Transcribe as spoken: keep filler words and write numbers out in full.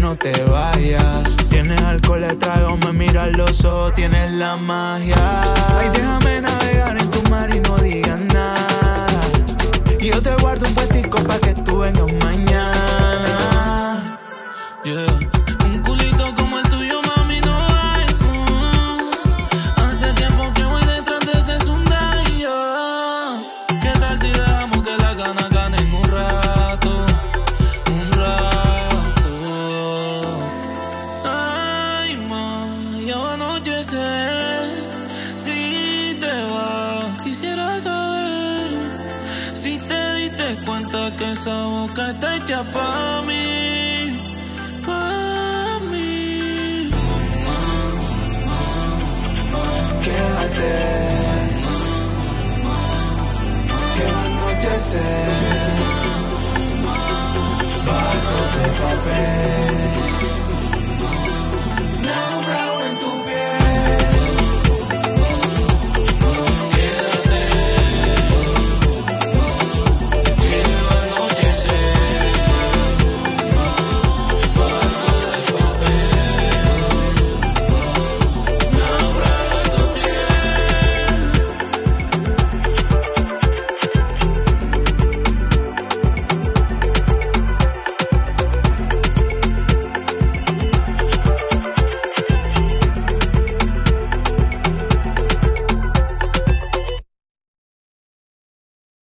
no te vayas. Tienes alcohol, le traigo, me miras los ojos, tienes la magia. Ay, déjame navegar en tu mar y no digas nada. Y yo te guardo un puestico pa' que tú vengas mañana. Yeah. Un culito como el tuyo, mami, no hay. Mm. Hace tiempo que voy detrás de ese Hyundai. ¿Qué tal si dejamos que las ganas ganen un rato? Un rato. Ay, ma, ya va a anochecer. Si te vas, quisiera saber si te diste cuenta que esa boca está hecha pa' mí. Quédate.